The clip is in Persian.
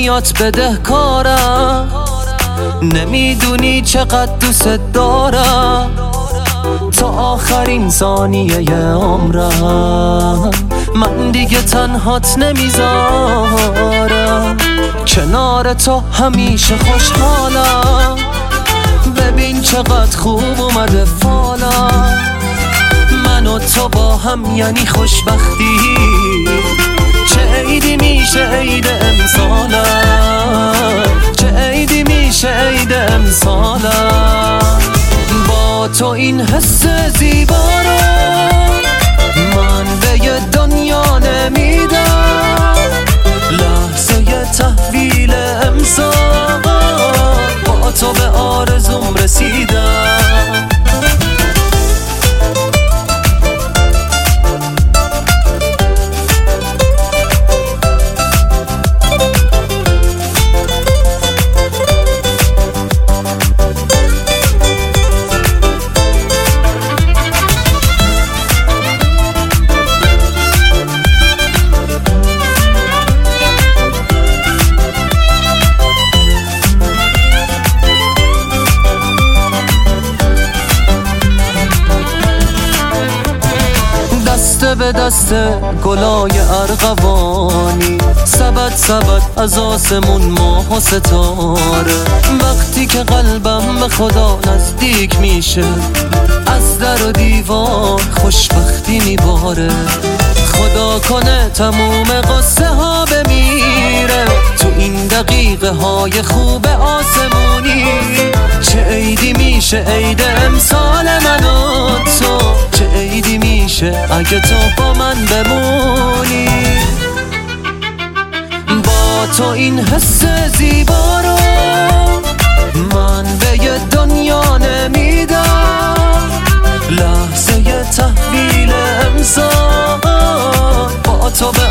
دنیات بدهکارم، نمیدونی چقدر دوست دارم، تا آخرین ثانیه عمرم من دیگه تنهات نمیذارم، کنار تو همیشه خوشحالم، ببین چقدر خوب اومده فالم، من و تو با هم یعنی خوشبختی، چه عیدی میشه عید امسالم، چه عیدی میشه عید امسالم، با تو این حس زیبا رو من به یه دنیا نمیدم، لحظه تحویل امسال با تو به آرزوم رسیدم. به دست گلای ارغوانی، سبد سبد از آسمون ماه و ستاره، وقتی که قلبم به خدا نزدیک میشه از در و دیوار خوشبختی میباره، خدا کنه تموم قصه ها بمیره تو این دقیقه های خوب آسمونی، چه عیدی میشه عید امسال من و تو، چه عیدی میشه اگه تو با من بمونی، با تو این حس زیبا رو من به یه دنیا نمیدم، لحظه تحویل امسال با تو به